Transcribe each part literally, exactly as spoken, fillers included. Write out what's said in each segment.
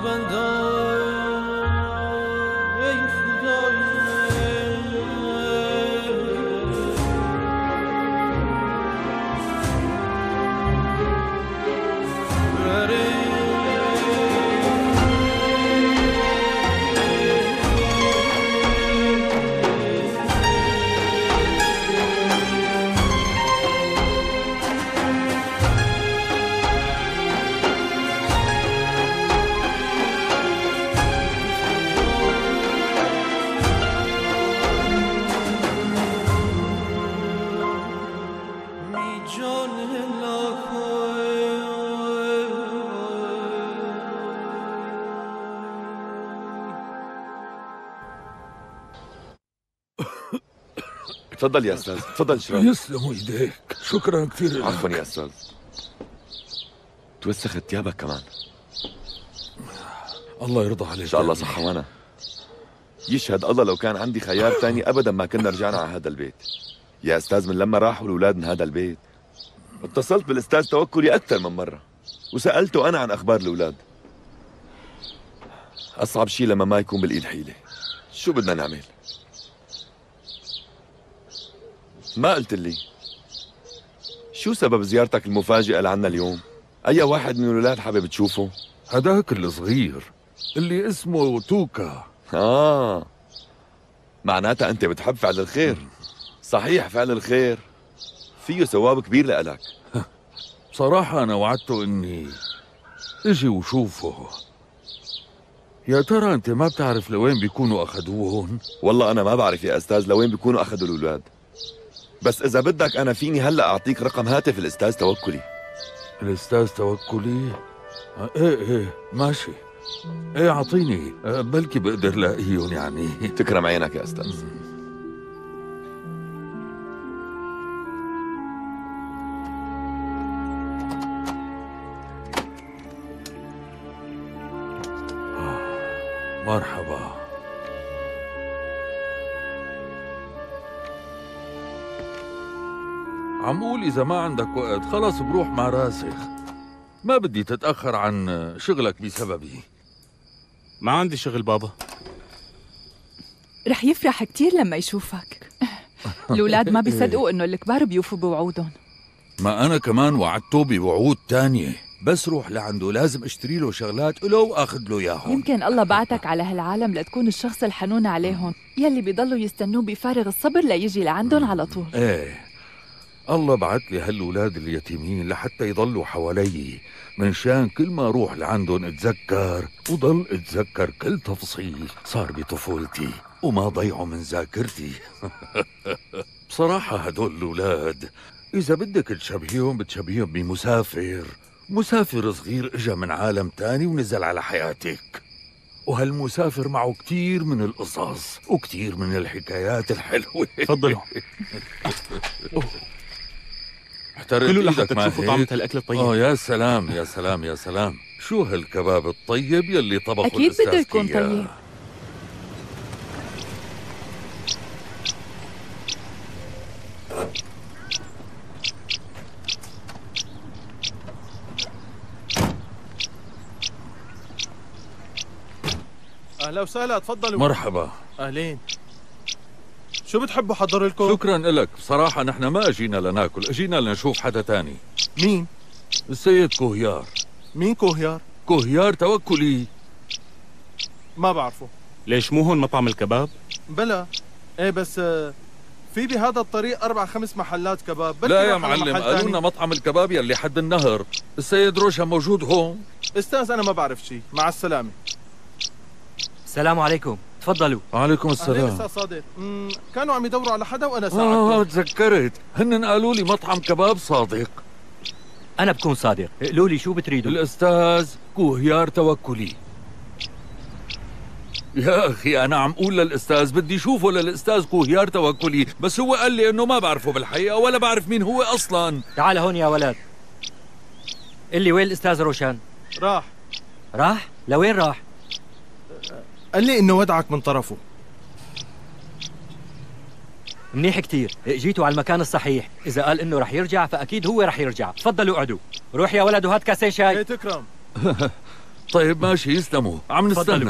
تفضل يا استاذ، تفضل اشرب. يسلموا ايديك، شكرا كثير. عفوا يا استاذ. توسخت ثيابك كمان. الله يرضى عليك. ان شاء الله صحة. وانا يشهد الله لو كان عندي خيار ثاني ابدا ما كنا رجعنا على هذا البيت. يا استاذ، من لما راحوا الاولاد من هذا البيت اتصلت بالاستاذ توكلي اكثر من مرة وسألته انا عن اخبار الاولاد. اصعب شيء لما ما يكون بالايد حيلة. شو بدنا نعمل؟ ما قلت لي شو سبب زيارتك المفاجئة لعنا اليوم؟ أي واحد من الولاد حابب تشوفه؟ هداك الصغير اللي اسمه توكا. آه معناتها أنت بتحب فعل الخير. صحيح، فعل الخير فيه ثواب كبير لإلك. بصراحة أنا وعدته إني اجي وشوفه. يا ترى أنت ما بتعرف لوين بيكونوا أخذوهن؟ والله أنا ما بعرف يا أستاذ لوين بيكونوا أخذوا الأولاد، بس إذا بدك أنا فيني هلأ أعطيك رقم هاتف الأستاذ توكلي. الأستاذ توكلي؟ إيه إيه ماشي. إيه أعطيني، بلكي بقدر لاقيهم يعني. تكرم عينك يا أستاذ. مرحبا. عم قول إذا ما عندك وقت خلص بروح مع راسخ، ما بدي تتأخر عن شغلك بسببي. ما عندي شغل بابا. رح يفرح كتير لما يشوفك. الأولاد ما بيصدقوا إنه الكبار بيوفوا بوعودهم. ما أنا كمان وعدته بوعود تانية، بس روح لعنده لازم اشتري له شغلات له واخذ له اياهم. يمكن الله بعتك على هالعالم لتكون الشخص الحنون عليهم يلي بيضلوا يستنوه بفارغ الصبر ليجي لعندهم على طول. ايه، الله بعت لي هالولاد اليتيمين لحتى يضلوا حوالي، من شان كل ما اروح لعندهم اتذكر وضل اتذكر كل تفصيل صار بطفولتي وما ضيعوا من ذاكرتي. بصراحة هدول الولاد إذا بدك تشبهيهم بتشبهيهم بمسافر، مسافر صغير اجا من عالم تاني ونزل على حياتك، وهالمسافر معه كتير من القصص وكتير من الحكايات الحلوة. تفضلوا. كلوا لحتى تشوفوا طعمة هالأكل الطيب. اه يا سلام يا سلام يا سلام، شو هالكباب الطيب يلي طبخه أكيد بده يكون طيب. أهلا وسهلا، تفضلوا. مرحبا. أهلين. شو بتحبوا حضر لكم؟ شكرا لك. بصراحة نحن ما اجينا لناكل، اجينا لنشوف حدا تاني. مين؟ السيد كوهيار. مين كوهيار؟ كوهيار توكلي. ما بعرفه. ليش مو هون مطعم الكباب؟ بلا ايه، بس في بهذا الطريق أربع خمس محلات كباب. لا يا معلم، قالوا لنا مطعم الكباب يلي حد النهر. السيد روشا موجود هون. استاذ أنا ما بعرف شيء، مع السلامة. السلام عليكم، تفضلوا. وعليكم السلام. أهلين أستاذ صادق. كانوا عم يدوروا على حدا وأنا ساعدتهم. آه تذكرت، هن قالوا لي مطعم كباب صادق. أنا بكون صادق، قولوا لي شو بتريدوا؟ الأستاذ كوهيار توكلي. يا أخي أنا عم أقول للأستاذ بدي شوفه للأستاذ كوهيار توكلي، بس هو قال لي إنه ما بعرفه بالحقيقة ولا بعرف مين هو أصلاً. تعال هون يا ولد. قل لي وين الأستاذ روشان؟ راح. راح؟ لوين راح؟ قال لي إنه ودعك من طرفه. منيح كتير، جيتوا على المكان الصحيح، إذا قال إنه رح يرجع فأكيد هو رح يرجع. تفضلوا اقعدوا. روح يا ولد وهات كاسين شاي. ايه تكرم. طيب ماشي، يسلموا، عم نستنى.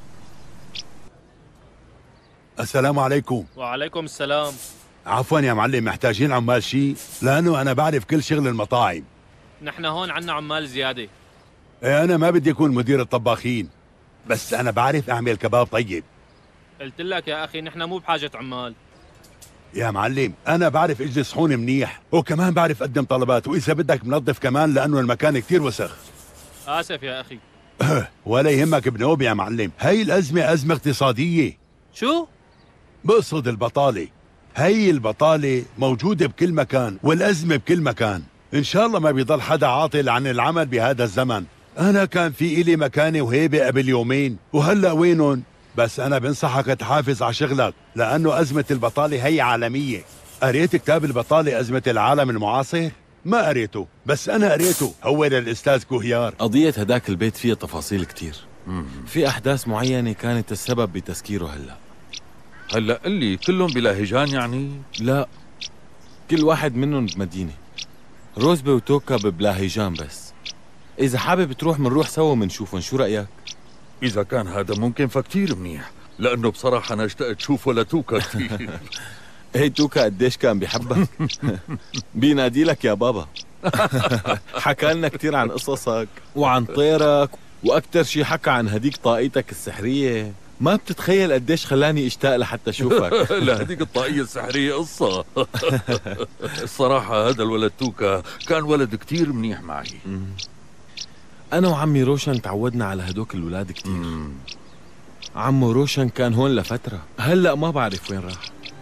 السلام عليكم. وعليكم السلام. عفوا يا معلم، محتاجين عمال شيء؟ لأنه أنا بعرف كل شغل المطاعم. نحن هون عنا عمال زيادة. إيه، أنا ما بدي أكون مدير الطباخين، بس أنا بعرف أعمل كباب طيب. قلت لك يا أخي نحن مو بحاجة عمال. يا معلم أنا بعرف أجلس صحون منيح، وكمان بعرف أقدم طلبات، وإذا بدك منظف كمان لأنه المكان كتير وسخ. آسف يا أخي. ولا يهمك بنوب يا معلم، هاي الأزمة أزمة اقتصادية. شو؟ بقصد البطالة. هاي البطالة موجودة بكل مكان، والأزمة بكل مكان. إن شاء الله ما بيضل حدا عاطل عن العمل بهذا الزمن. أنا كان في إلي مكانة وهيبة قبل يومين، وهلأ وينهم؟ بس أنا بنصحك تحافظ على شغلك، لأنه أزمة البطالة هي عالمية. قريت كتاب البطالة أزمة العالم المعاصر؟ ما قريته، بس أنا قريته، هو للأستاذ كوهيار. قضية هداك البيت فيها تفاصيل كتير. في أحداث معينة كانت السبب بتسكيره هلأ. هلا اللي كلهم بلهجان يعني؟ لا، كل واحد منهم بمدينة. روزبي وتوكا ببلاهيجان، بس إذا حابب تروح منروح سوا منشوفن. شو رأيك؟ إذا كان هذا ممكن فكتير منيح، لأنه بصراحة أنا اشتقت شوفه لتوكا كثير. ايه توكا قديش كان بيحبك. بينادي لك يا بابا. حكى لنا كثير عن قصصك وعن طيرك، واكثر شيء حكى عن هديك طاقيتك السحريه. ما بتتخيل قديش خلاني اشتاق لحتى اشوفك. لا، هديك الطاقية السحرية قصة. الصراحة هذا الولد توكا كان ولد كتير منيح معي. انا وعمي روشن تعودنا على هدوك الولاد كتير. عمو روشن كان هون لفترة، هلأ ما بعرف وين راح.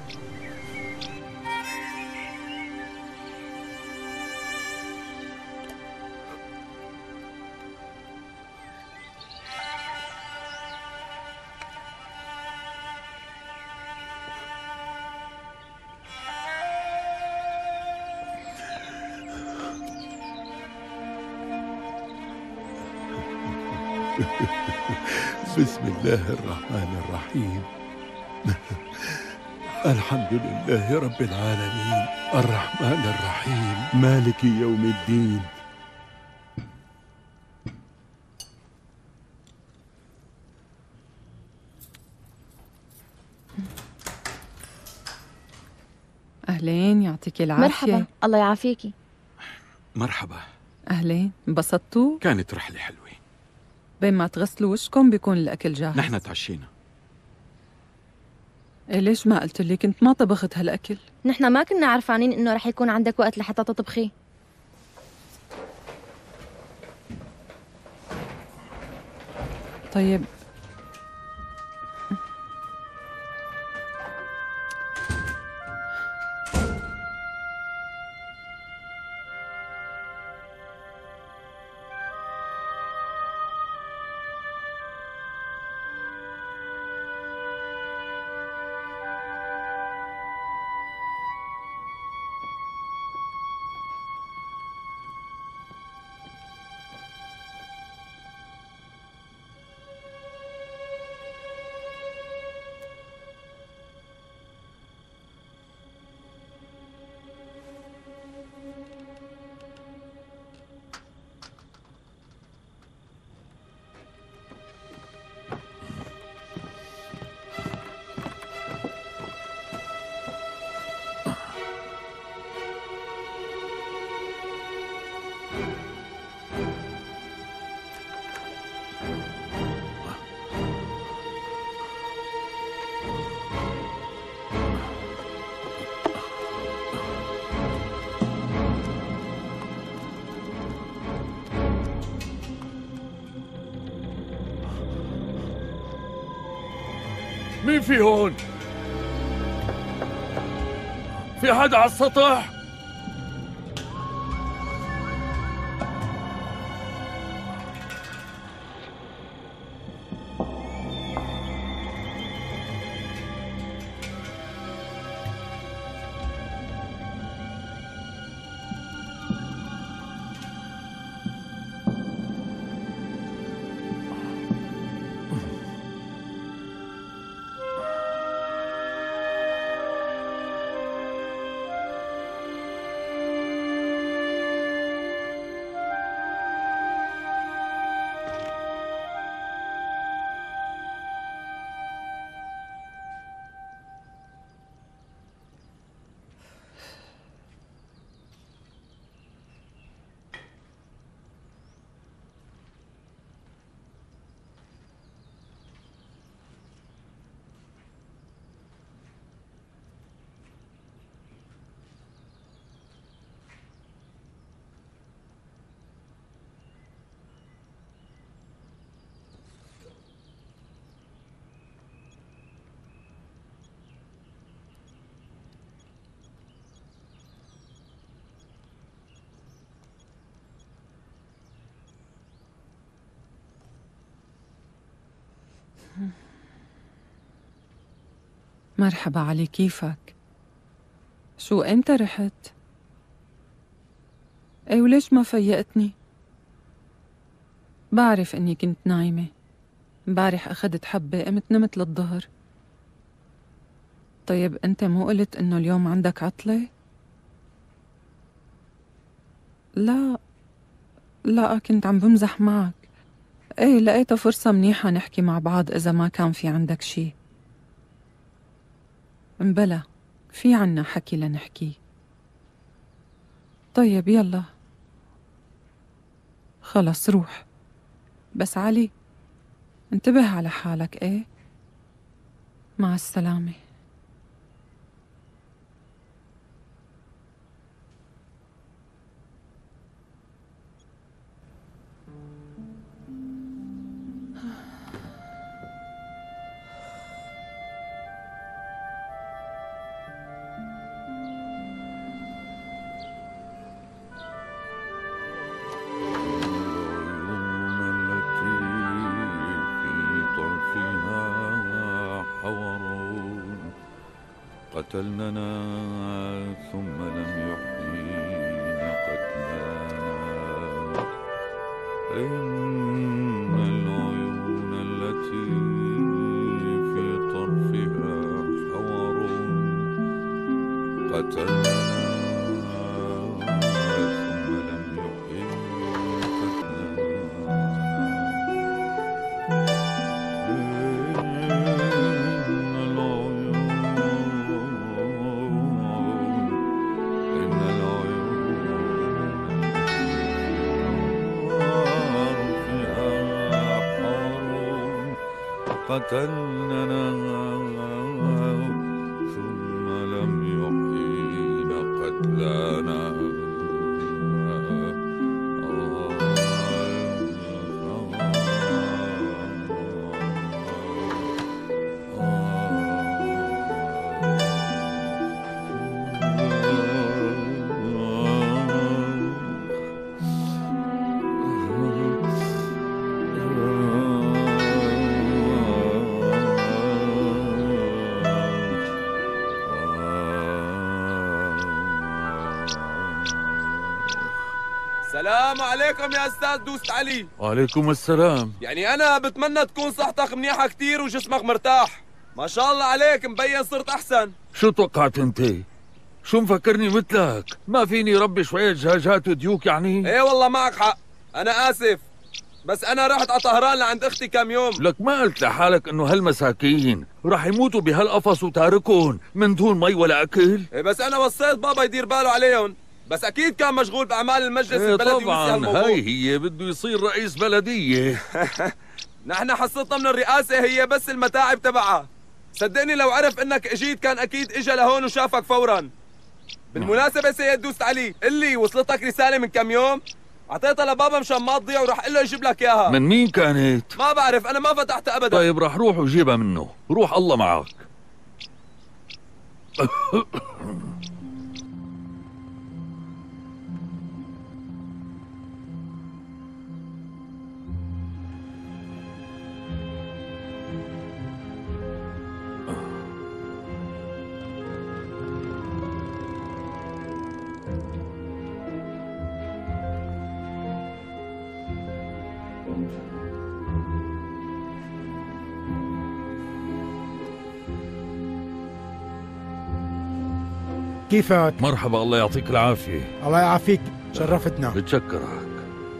بسم الله الرحمن الرحيم. الحمد لله رب العالمين، الرحمن الرحيم، مالك يوم الدين. أهلين، يعطيك العافية. مرحبا، الله يعافيكي. مرحبا. أهلين، انبسطتوا؟ كانت رحلة حلوة. بين ما تغسلوا وشكم بيكون الأكل جاهز. نحن تعشينا. إيه ليش ما قلت لي؟ كنت ما طبخت هالأكل. نحن ما كنا عرفانين إنه رح يكون عندك وقت لحتى تطبخي. طيب مين في هون؟ في حدا على السطح؟ مرحبا علي، كيفك؟ شو امتى رحت؟ ايه وليش ما فيقتني؟ بعرف اني كنت نايمة، امبارح اخدت حبة قمت نمت للظهر. طيب انت مو قلت انه اليوم عندك عطلة؟ لا لا كنت عم بمزح معك. ايه لقيتها فرصة منيحة نحكي مع بعض اذا ما كان في عندك شي. مبلا في عنا حكي لنحكي. طيب يلا خلص روح، بس علي انتبه على حالك. ايه مع السلامة. قتلننا ثم لم يحيينا قتلانا. إن العيون التي في طرفها حور قتلننا ثم لم يحيينا قتلننا ثم لم يحيينا قتلانا. السلام عليكم يا استاذ دوست علي. وعليكم السلام. يعني انا بتمنى تكون صحتك منيحه كتير وجسمك مرتاح. ما شاء الله عليك، مبين صرت احسن. شو توقعت انت؟ شو مفكرني مثلك؟ ما فيني ربي شوية دجاجات وديوك يعني؟ ايه والله معك حق، انا اسف، بس انا رحت على طهران لعند اختي كم يوم. لك ما قلت لحالك انه هالمساكين رح يموتوا بهالقفص وتاركهم من دون مي ولا اكل؟ ايه بس انا وصيت بابا يدير باله عليهم، بس اكيد كان مشغول باعمال المجلس ايه البلدي. طبعا هاي هي بده يصير رئيس بلدية. نحن حصتنا من الرئاسة هي بس المتاعب تبعها. صدقني لو عرف انك اجيت كان اكيد اجا لهون وشافك فورا. بالمناسبة سيد دوست علي، قلي وصلتك رسالة من كم يوم؟ اعطيتها لبابا مشان ما تضيع وراح قله يجيب لك اياها. من مين كانت؟ ما بعرف، انا ما فتحتها ابدا. طيب راح روح وجيبها منه، روح الله معك. كيفك؟ مرحبا، الله يعطيك العافية. الله يعافيك، شرفتنا. بتشكرك.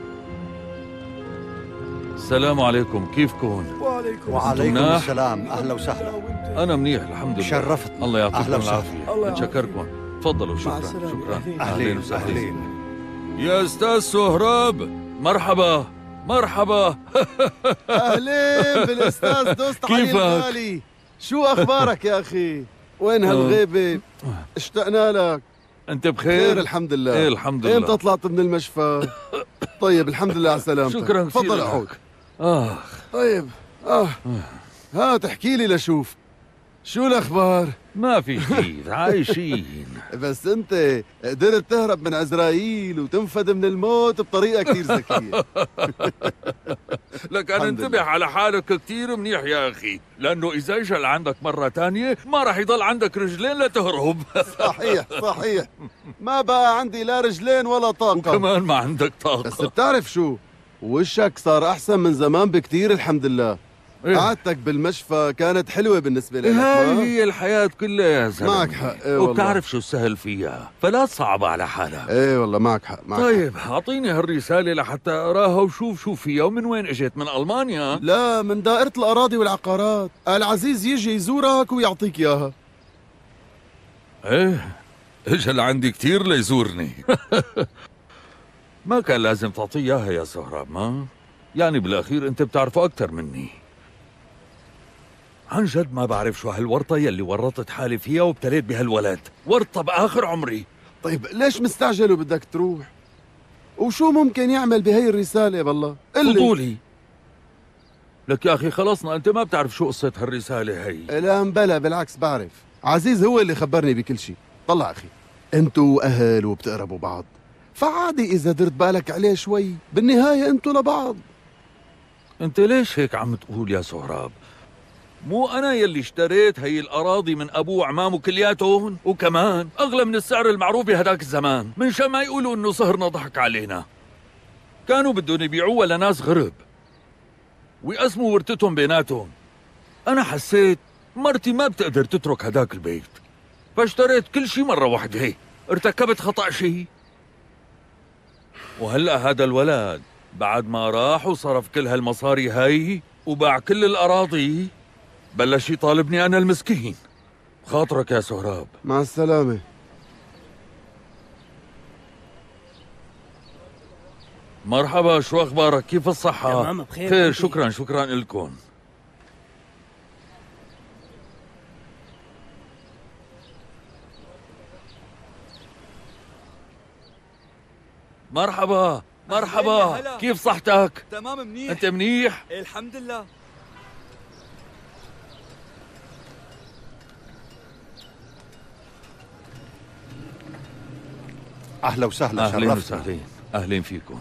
السلام عليكم، كيفكم؟ وعليكم, وعليكم السلام، أهلا وسهلا. أنا منيح الحمد لله. شرفتنا. الله يعطيكم العافية. بتشكركم. تفضلوا. شكرا شكرا. أهلين وسهلين. يا أستاذ سهراب، مرحبا مرحبا. أهلين بالأستاذ دوست علي الغالي. شو أخبارك يا أخي؟ وين هالغيبة؟ اشتقنا لك. أنت بخير؟ خير الحمد لله. إيه الحمد لله. إمتى طلعت من المشفى؟ طيب الحمد لله على سلامتك. شكرا كثير. تفضل اقعد. آخ طيب آه هات احكي لي لشوف، شو الأخبار؟ ما في شيء، عايشين. بس انت قدرت تهرب من عزرائيل وتنفذ من الموت بطريقه كثير ذكيه. لك أنا انتبه على حالك كتير منيح يا أخي، لأنه إذا إجا لعندك مرة تانية ما راح يضل عندك رجلين لتهرب. صحيح صحيح، ما بقى عندي لا رجلين ولا طاقة، وكمان ما عندك طاقة. بس بتعرف شو، وشك صار أحسن من زمان بكتير الحمد لله. إيه؟ قعدتك بالمشفى كانت حلوة بالنسبة لك. هاي هي الحياة كلها يا زلمة. معك حق. ايه والله. وبتعرف شو السهل فيها، فلا تصعب على حالك. ايه والله معك حق. معك طيب حق. أعطيني هالرسالة لحتى أراها وشوف شو فيها ومن وين إجت، من ألمانيا؟ لا، من دائرة الأراضي والعقارات. العزيز يجي يزورك ويعطيك إياها. ايه اجى لعندي كتير ليزورني. ما كان لازم تعطيه اياها يا سهراب، ما يعني بالاخير انت بتعرفه اكثر مني. عن جد ما بعرف شو هالورطه يلي ورطت حالي فيها وابتليت بهالولد، ورطه باخر عمري. طيب ليش مستعجل وبدك تروح؟ وشو ممكن يعمل بهي الرسالة بالله؟ فضولي. لك يا اخي خلصنا، انت ما بتعرف شو قصه هالرساله هي. لا مبلا، بالعكس بعرف. عزيز هو اللي خبرني بكل شيء. طلع أخي، انتوا أهل وبتقربوا بعض، فعادي إذا درت بالك عليه شوي، بالنهاية انتوا لبعض. انت ليش هيك عم تقول يا سهراب؟ مو أنا يلي اشتريت هي الأراضي من أبوه وعمامه كلياتهم، وكمان أغلى من السعر المعروف بهداك الزمان، من شان ما يقولوا إنه صهرنا ضحك علينا. كانوا بدهم يبيعوها لناس غرب ويقسموا ورثتهم بيناتهم. أنا حسيت مرتي ما بتقدر تترك هداك البيت، فاشتريت كل شي مرة واحدة. ارتكبت خطأ شي، وهلأ هذا الولد بعد ما راح وصرف كل هالمصاري هاي وباع كل الأراضي بلش يطالبني أنا المسكين. خاطرك يا سهراب. مع السلامة. مرحبا، شو أخبارك؟ كيف الصحة؟ تمام بخير. خير، شكرا شكرا لكم. مرحبا مرحبا، كيف صحتك؟ تمام منيح. أنت منيح؟ الحمد لله. أهلا وسهلا. أهلين شرفتنا. وسهلين، أهلين فيكم.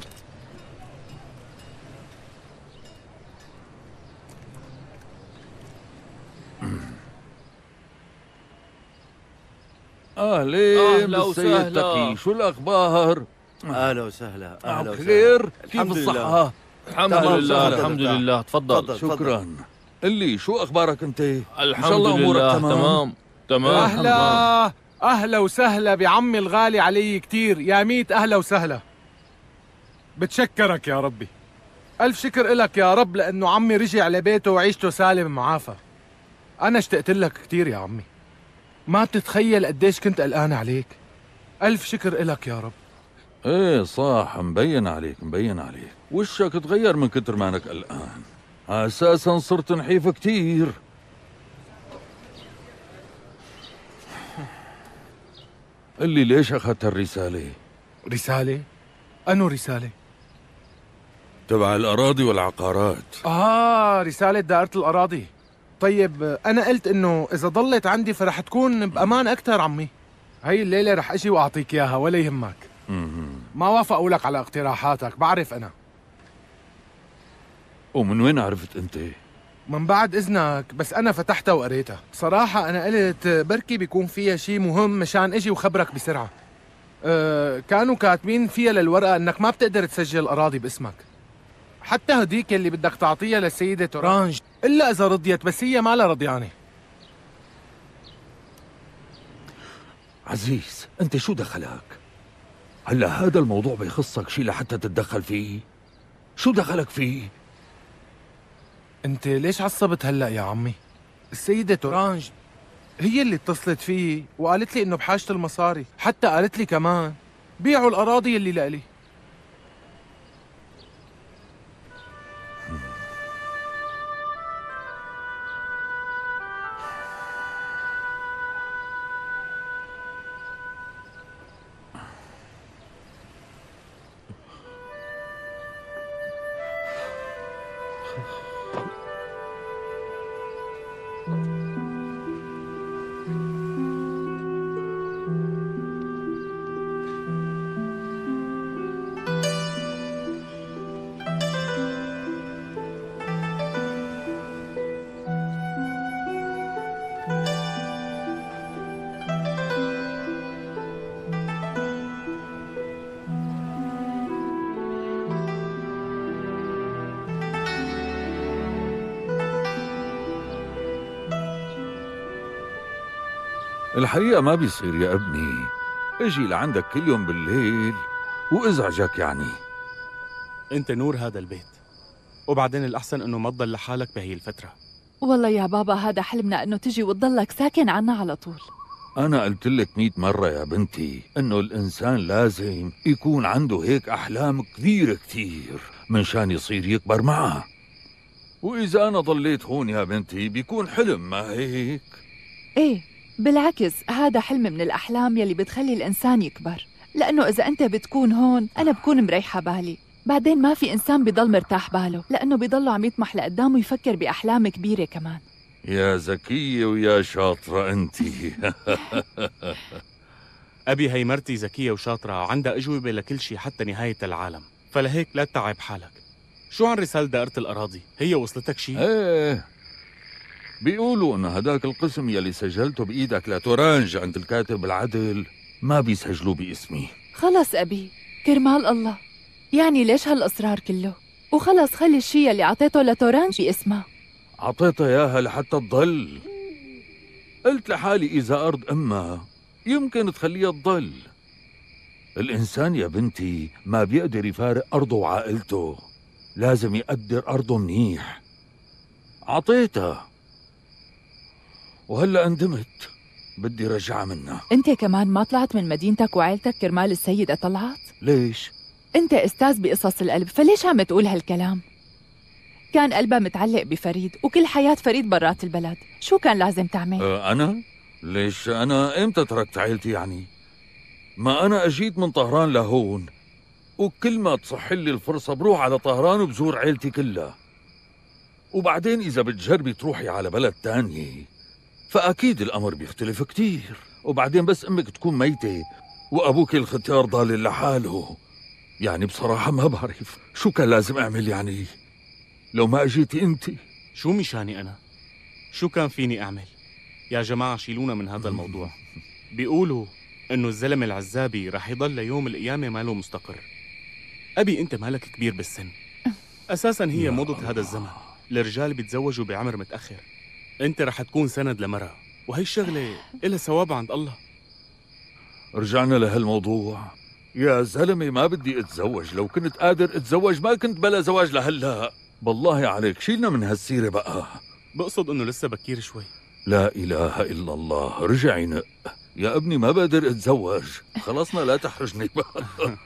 أهلين أهلا بالسيد وسهلا. تقي، شو الأخبار؟ اهلا وسهلا. اهلا وسهلا. خير، كيف الحمد لله. الصحة؟ الحمد تمام، لله تفضل، الحمد تفضل. لله. تفضل. تفضل. شكرا. قل لي شو أخبارك أنت؟ إن الحمد شاء الله أمورك لله تمام. تمام تمام. أهلا أهلا وسهلا بعمي الغالي علي كتير، يا ميت أهلا وسهلا. بتشكرك يا ربي، ألف شكر إلك يا رب، لأنه عمي رجع لبيته وعيشته سالم معافى. أنا اشتقت لك كتير يا عمي، ما بتتخيل قديش كنت قلقان عليك. ألف شكر إلك يا رب. ايه صح، مبين عليك مبين عليك، وشك تغير من كتر ما انك قلقان. اساسا صرت نحيف كتير. قل لي ليش اخذت الرسالة؟ رسالة؟ أنو رسالة؟ تبع الاراضي والعقارات. آه، رسالة دائرة الأراضي. طيب أنا قلت إنه إذا ضلت عندي فرح تكون بأمان أكتر عمي. هاي الليلة رح أجي وأعطيك إياها ولا يهمك. مم. ما وافقوا لك على اقتراحاتك، بعرف أنا. ومن وين عرفت أنت؟ من بعد إذنك، بس أنا فتحتها وقريتها. صراحة أنا قلت بركي بيكون فيها شي مهم مشان أجي وخبرك بسرعة. أه كانوا كاتبين فيها للورقة إنك ما بتقدر تسجل الأراضي باسمك، حتى هديك اللي بدك تعطيها للسيدة تورانج، إلا إذا رضيت، بس هي ما لها رضيانة. عزيز، أنت شو دخلك؟ هلا هذا الموضوع بيخصك شي لحتى تتدخل فيه؟ شو دخلك فيه؟ أنت ليش عصبت هلأ يا عمي؟ السيدة تورانج هي اللي اتصلت فيي وقالت لي إنه بحاجة المصاري، حتى قالت لي كمان بيعوا الأراضي اللي لإلي. الحقيقة ما بيصير يا ابني اجي لعندك كل يوم بالليل وازعجك يعني. انت نور هذا البيت، وبعدين الأحسن إنه ما تضل لحالك بهي الفترة. والله يا بابا هذا حلمنا إنه تجي وتضلك ساكن عنا على طول. أنا قلت لك مئة مرة يا بنتي إنه الإنسان لازم يكون عنده هيك أحلام كثير كثير منشان يصير يكبر معها. وإذا أنا ضليت هون يا بنتي بيكون حلم، ما هيك؟ إيه بالعكس، هذا حلم من الأحلام يلي بتخلي الإنسان يكبر، لأنه إذا أنت بتكون هون أنا بكون مريحة بالي. بعدين ما في إنسان بيضل مرتاح باله، لأنه بيضله عم يطمح لقدام ويفكر بأحلام كبيرة كمان. يا ذكية ويا شاطرة أنتي. أبي هي مرتي ذكية وشاطرة وعندها أجوبة لكل شيء حتى نهاية العالم، فلهيك لا تتعب حالك. شو عن رسالة دائرة الأراضي؟ هي وصلتك شيء؟ ايه بيقولوا إنه هداك القسم يلي سجلته بإيدك لتورانج عند الكاتب العدل ما بيسجلوه باسمي. خلص أبي، كرمال الله، يعني ليش هالإصرار كله؟ وخلص خلي الشيء اللي عطيته لتورانج باسمها. عطيتها إياها لحتى تضل. قلت لحالي إذا أرض أمها يمكن تخليها تضل. الإنسان يا بنتي ما بيقدر يفارق أرضه وعائلته، لازم يقدر أرضه منيح. عطيتها وهلأ اندمت، بدي رجعها منها. أنت كمان ما طلعت من مدينتك وعائلتك كرمال السيدة طلعت؟ ليش؟ أنت أستاذ بقصص القلب، فليش عم تقول هالكلام؟ كان قلبها متعلق بفريد وكل حياة فريد برات البلد، شو كان لازم تعمل؟ أه أنا؟ ليش أنا إمتى تركت عائلتي يعني؟ ما أنا أجيت من طهران لهون، وكل ما تصح لي الفرصة بروح على طهران وبزور عائلتي كلها. وبعدين إذا بتجربي تروحي على بلد تانية فأكيد الأمر بيختلف كتير. وبعدين بس أمك تكون ميتة وأبوك الختيار ضال لحاله، يعني بصراحة ما بعرف شو كان لازم أعمل يعني لو ما أجيتي أنت. شو مشاني أنا؟ شو كان فيني أعمل؟ يا جماعة شيلونا من هذا الموضوع. بيقولوا إنه الزلمة العزابي رح يضل ليوم القيامة ماله مستقر. أبي أنت مالك كبير بالسن، أساساً هي موضة هذا الزمن، الرجال بيتزوجوا بعمر متأخر. أنت رح تكون سند لمرأة، وهي الشغلة إلها ثواب عند الله. رجعنا لهالموضوع. يا زلمة ما بدي اتزوج، لو كنت قادر اتزوج ما كنت بلا زواج لهلا. بالله عليك شيلنا من هالسيرة بقى. بقصد انه لسه بكير شوي. لا اله الا الله، رجعي نق يا ابني، ما بقدر اتزوج، خلصنا لا تحرجني بقى.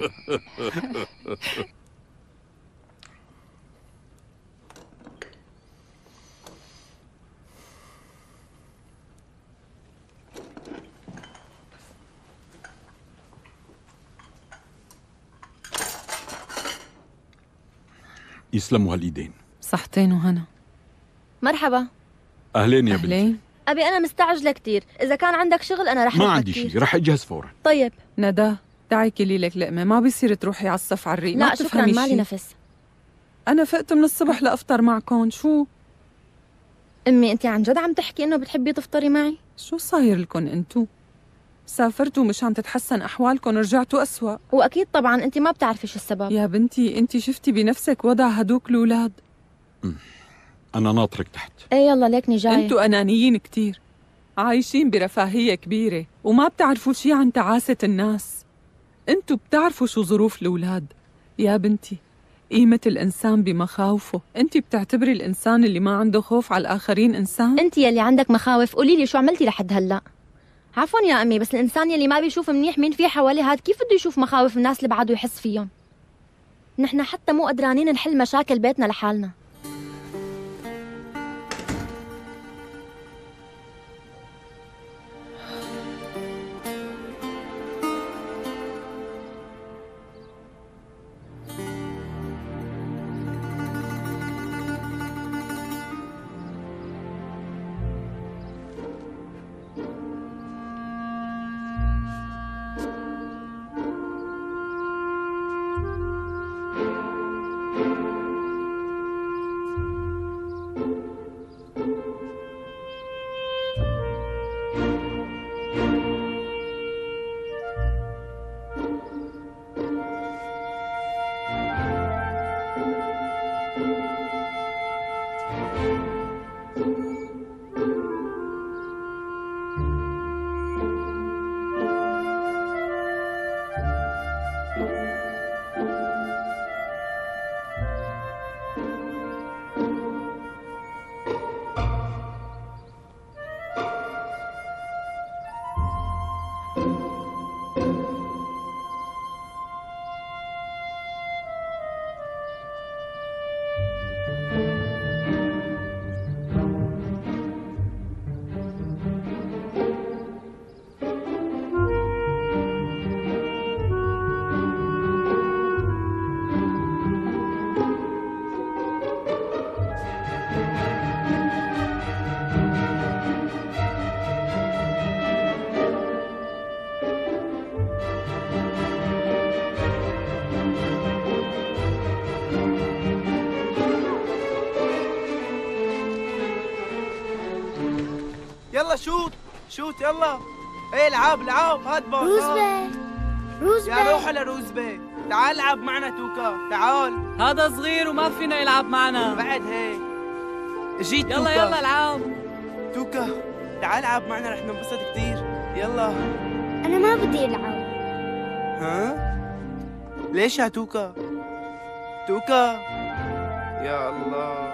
يسلموا هالايدين. صحتين وهنا. مرحبا. اهلين يا بنتي. أهلين. أبي أنا مستعجلة كتير، إذا كان عندك شغل أنا رح ما رح عندي كتير. شيء، رح اجهز فورا. طيب. ندى تعي كلي لك لقمة، ما بيصير تروحي على الصف على الريق. لا شكرا مالي نفس. أنا فقت من الصبح لأفطر معكم. شو؟ أمي أنت عن جد عم تحكي إنه بتحبي تفطري معي؟ شو صاير لكم أنتو؟ سافرتوا مشان تتحسن أحوالكم ورجعتوا أسوأ. وأكيد طبعا أنت ما بتعرفي شو السبب. يا بنتي أنت شفتي بنفسك وضع هدوك الأولاد. أنا ناطرك تحت. إيه يلا ليكني جاية. أنتو أنانيين كتير، عايشين برفاهية كبيرة وما بتعرفوا شي عن تعاسة الناس. أنتو بتعرفوا شو ظروف الأولاد. يا بنتي قيمة الإنسان بمخاوفه. أنت بتعتبري الإنسان اللي ما عنده خوف على الآخرين إنسان؟ أنت يلي عندك مخاوف قولي لي شو عملتي لحد هلأ؟ عفوا يا أمي، بس الإنسان يلي ما بيشوف منيح مين في حواليه هاد كيف بده يشوف مخاوف الناس اللي بعده يحس فيهم؟ نحن حتى مو قدرانين نحل مشاكل بيتنا لحالنا. يلا شوت شوت يلا. ايه العاب العاب هات بال. روزبي روزبي يا روح على روزبي، تعال العب معنا توكا تعال. هذا صغير وما فينا يلعب معنا. بعد هيك جيت توكا. يلا يلا العاب. توكا تعال العب معنا رح ننبسط كثير. يلا. انا ما بدي العب. ها؟ ليش يا توكا؟ توكا يا الله.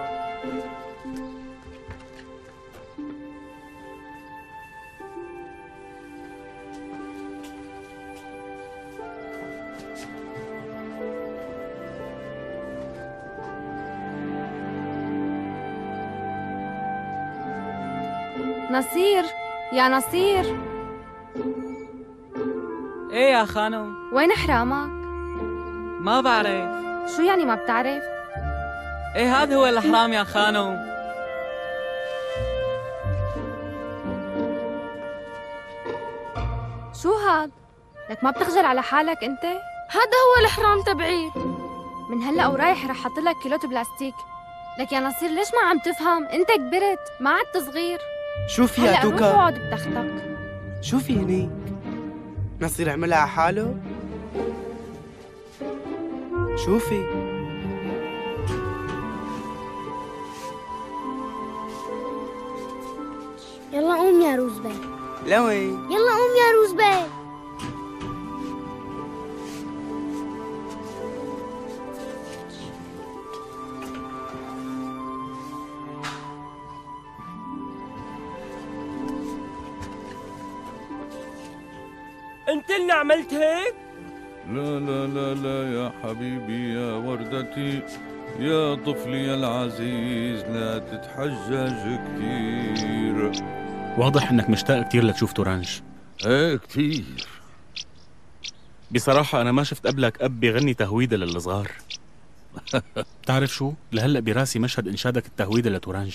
نصير يا نصير. ايه يا خانم؟ وين حرامك؟ ما بعرف. شو يعني ما بتعرف؟ ايه هذا هو الحرام يا خانم. شو هاد؟ لك ما بتخجل على حالك انت؟ هذا هو الحرام تبعي. من هلا ورايح رح احط لك كيلوت بلاستيك. لك يا نصير ليش ما عم تفهم؟ انت كبرت ما عدت صغير. شوفي يا توكا. هلا روح اقعد بتختك. شوفي هنيك نصير عملها على حاله. شوفي يلا قوم يا روزبي. لوين؟ يلا قوم يا روزبي. انت اللي عملت هيك؟ لا لا لا لا يا حبيبي يا وردتي يا طفلي العزيز، لا تتحجج كثير. واضح انك مشتاق كثير لتشوف تورانج. ايه كثير. بصراحة أنا ما شفت قبلك أب بيغني تهويدة للصغار. بتعرف شو؟ لهلأ براسي مشهد إنشادك التهويدة لتورانج.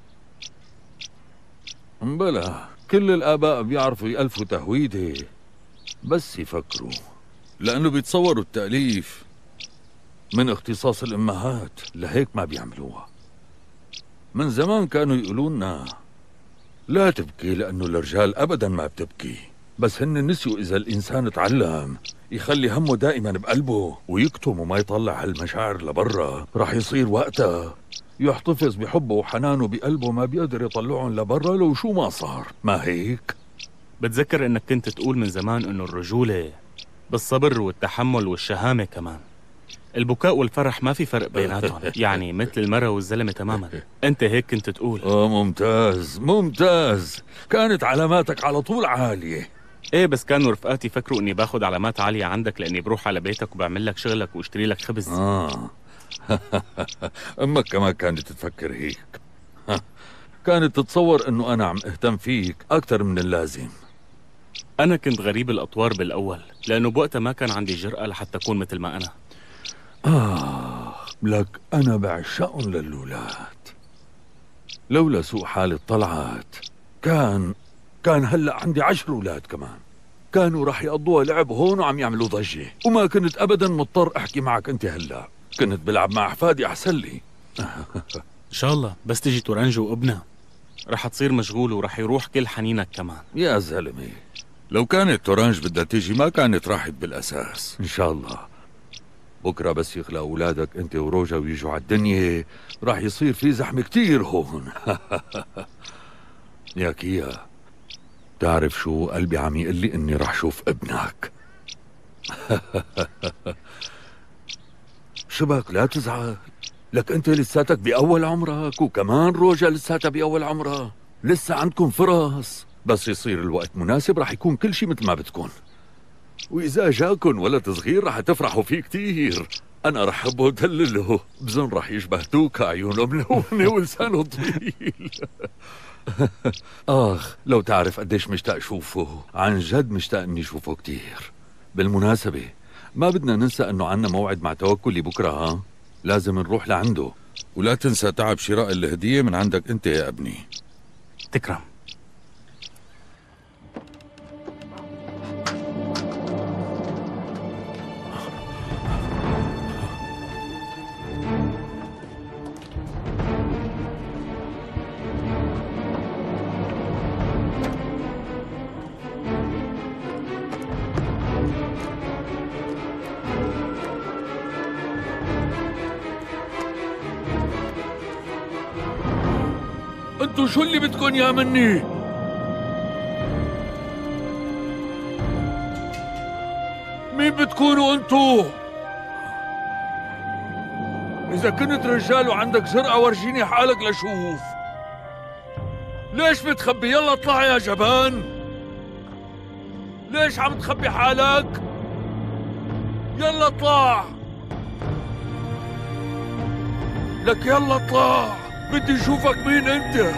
بلا كل الآباء بيعرفوا يألفوا تهويدة بس يفكروا، لأنه بيتصوروا التأليف من اختصاص الأمهات، لهيك ما بيعملوها. من زمان كانوا يقولوا لنا لا تبكي لأنه الرجال أبدا ما بتبكي، بس هن نسيوا إذا الإنسان تعلم يخلي همه دائما بقلبه ويكتم وما يطلع هالمشاعر لبرا، رح يصير وقتها يحتفظ بحبه وحنانه بقلبه ما بيقدر يطلعهم لبرا لو شو ما صار، ما هيك؟ بتذكر إنك كنت تقول من زمان إنه الرجولة بالصبر والتحمل والشهامة كمان. البكاء والفرح ما في فرق بيناتهم، يعني مثل المرأة والزلمة تماما. أنت هيك كنت تقول. آه ممتاز ممتاز، كانت علاماتك على طول عالية. ايه بس كانوا رفقاتي فكروا اني باخد علامات عالية عندك لاني بروح على بيتك وبعمل لك شغلك واشتري لك خبز. اه امك كمان كانت تفكر هيك، كانت تتصور انه انا عم اهتم فيك اكثر من اللازم. انا كنت غريب الاطوار بالاول لانه بوقتها ما كان عندي جرأة لحتى اكون مثل ما انا. آه لك أنا بعشقهم للولاد، لولا سوء حالة طلعت كان كان هلأ عندي عشر أولاد كمان، كانوا راح يقضوها لعب هون وعم يعملوا ضجة، وما كنت أبدا مضطر أحكي معك أنت هلأ، كنت بلعب مع أحفادي أحسن لي. إن شاء الله بس تجي تورانج وابنها رح تصير مشغول ورح يروح كل حنينك كمان. يا زلمة لو كانت تورانج بدها تيجي ما كانت راحت بالأساس. إن شاء الله بكرة بس يخلق أولادك أنت وروجا ويجوا على الدنيا راح يصير في زحمة كتير هون. يا كيا تعرف شو قلبي عم يقول لي إني راح شوف ابنك. شبك لا تزعل، لك أنت لساتك بأول عمرك وكمان روجا لساتها بأول عمرها، لسه عندكم فرص، بس يصير الوقت مناسب راح يكون كل شي مثل ما بدكم، وإذا جاكن ولد صغير رح تفرحوا فيه كتير. أنا رح أحبه ودلله، بظن رح يشبه توكا، عيونه ملونة ولسانه طويل. آخ لو تعرف قديش مشتاق شوفه، عن جد مشتاق إني شوفه كتير. بالمناسبة ما بدنا ننسى إنه عنا موعد مع توكلي بكرة، ها؟ لازم نروح لعنده، ولا تنسى تعب شراء الهدية من عندك أنت يا ابني. تكرم. انتو شو اللي بدكن يا مني؟ مين بتكونوا انتو؟ إذا كنت رجال وعندك جرأة ورجيني حالك لشوف. ليش بتخبي؟ يلا اطلع يا جبان. ليش عم تخبي حالك؟ يلا اطلع. لك يلا اطلع، بدي اشوفك مين انت.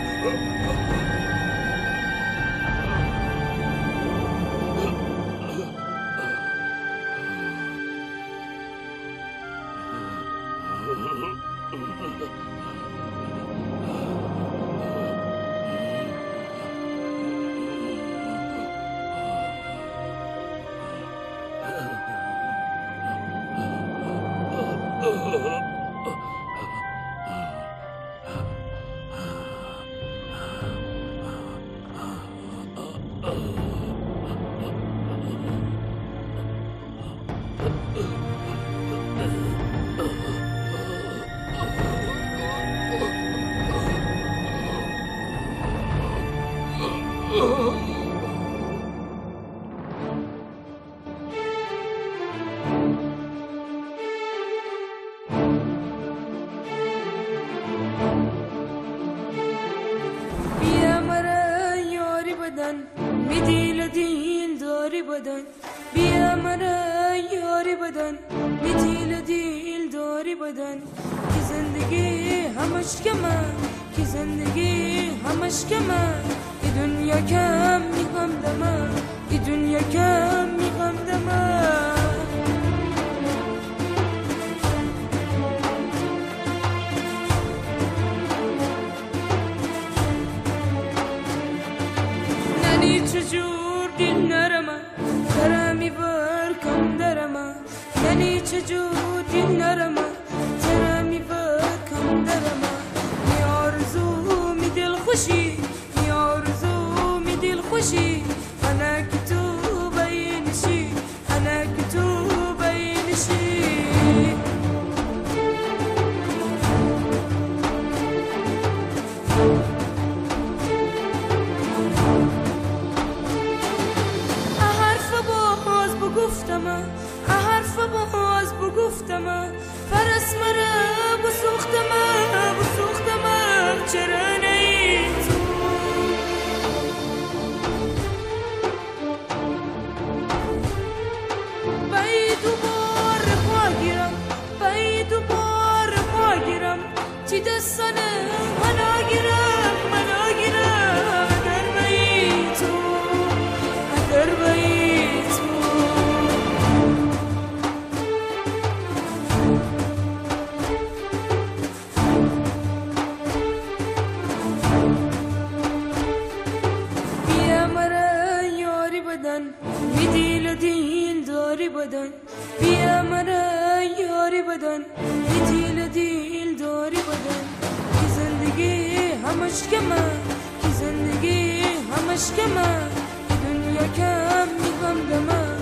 همش کمه دنیا کم میخوام دمه